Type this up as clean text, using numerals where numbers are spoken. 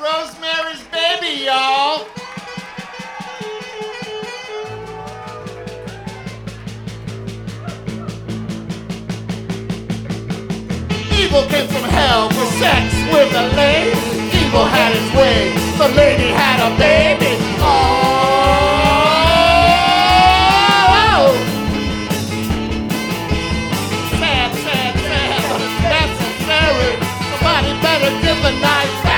Rosemary's Baby, y'all. Evil came from hell for sex with a lady. Evil had its way. The lady had a baby. Oh, sad, sad, sad, but it's necessary. Somebody better give the knife back.